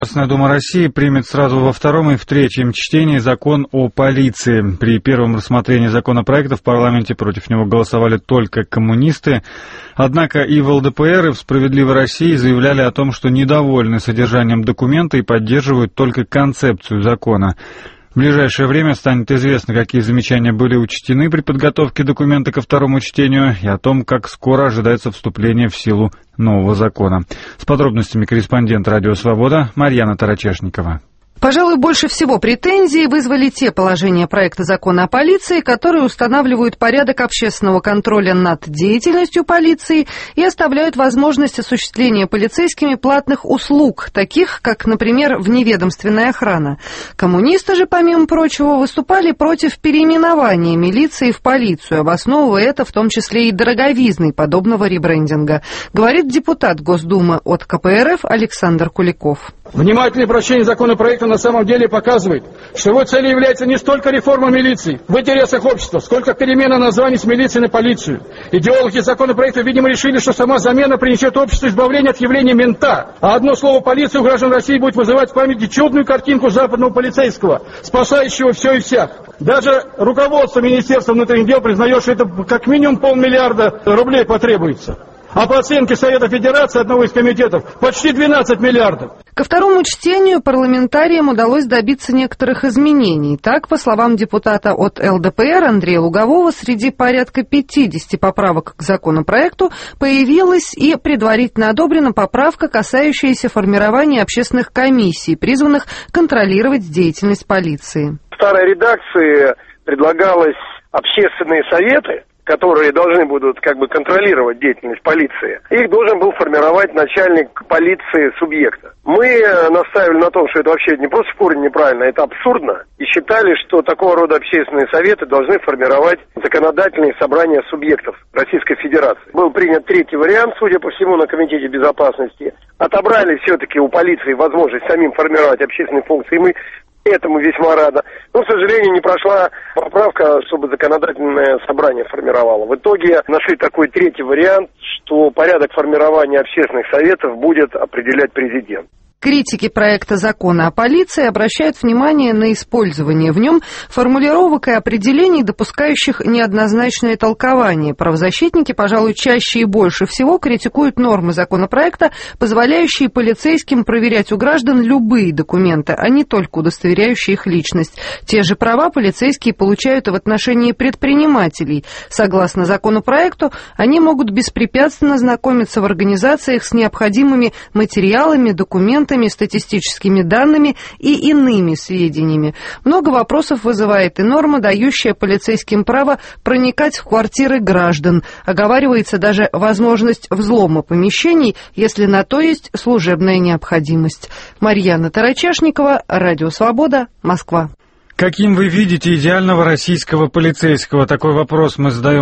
Государственная Дума России примет сразу во втором и в третьем чтении закон о полиции. При первом рассмотрении законопроекта в парламенте против него голосовали только коммунисты. Однако и в ЛДПР, и в «Справедливой России» заявляли о том, что недовольны содержанием документа и поддерживают только концепцию закона. В ближайшее время станет известно, какие замечания были учтены при подготовке документа ко второму чтению и о том, как скоро ожидается вступление в силу нового закона. С подробностями корреспондент «Радио Свобода» Марьяна Тарачешникова. Пожалуй, больше всего претензий вызвали те положения проекта закона о полиции, которые устанавливают порядок общественного контроля над деятельностью полиции и оставляют возможность осуществления полицейскими платных услуг, таких как, например, вневедомственная охрана. Коммунисты же, помимо прочего, выступали против переименования милиции в полицию, обосновывая это в том числе и дороговизной подобного ребрендинга, говорит депутат Госдумы от КПРФ Александр Куликов. Внимательное прочтение законопроекта на самом деле показывает, что его целью является не столько реформа милиции в интересах общества, сколько перемена названий с милиции на полицию. Идеологи законопроекта, видимо, решили, что сама замена принесет обществу избавление от явления мента, а одно слово «полиция» у граждан России будет вызывать в памяти чудную картинку западного полицейского, спасающего все и всех. Даже руководство Министерства внутренних дел признает, что это как минимум 500 миллиарда рублей потребуется. А по оценке Совета Федерации, одного из комитетов, почти 12 миллиардов. Ко второму чтению парламентариям удалось добиться некоторых изменений. Так, по словам депутата от ЛДПР Андрея Лугового, среди порядка 50 поправок к законопроекту появилась и предварительно одобрена поправка, касающаяся формирования общественных комиссий, призванных контролировать деятельность полиции. В старой редакции предлагалось общественные советы, которые должны будут контролировать деятельность полиции. Их должен был формировать начальник полиции субъекта. Мы настаивали на том, что это вообще не просто в корне неправильно, это абсурдно. И считали, что такого рода общественные советы должны формировать законодательные собрания субъектов Российской Федерации. Был принят третий вариант, судя по всему, на Комитете безопасности. Отобрали все-таки у полиции возможность самим формировать общественные функции. Мы этому весьма рада. Но, к сожалению, не прошла поправка, чтобы законодательное собрание формировало. В итоге нашли такой третий вариант, что порядок формирования общественных советов будет определять президент. Критики проекта закона о полиции обращают внимание на использование в нем формулировок и определений, допускающих неоднозначное толкование. Правозащитники, пожалуй, чаще и больше всего критикуют нормы законопроекта, позволяющие полицейским проверять у граждан любые документы, а не только удостоверяющие их личность. Те же права полицейские получают и в отношении предпринимателей. Согласно законопроекту, они могут беспрепятственно знакомиться в организациях с необходимыми материалами, документами, статистическими данными и иными сведениями. Много вопросов вызывает и норма, дающая полицейским право проникать в квартиры граждан. Оговаривается даже возможность взлома помещений, если на то есть служебная необходимость. Марьяна Тарачешникова, Радио Свобода, Москва. Каким вы видите идеального российского полицейского? Такой вопрос мы задаем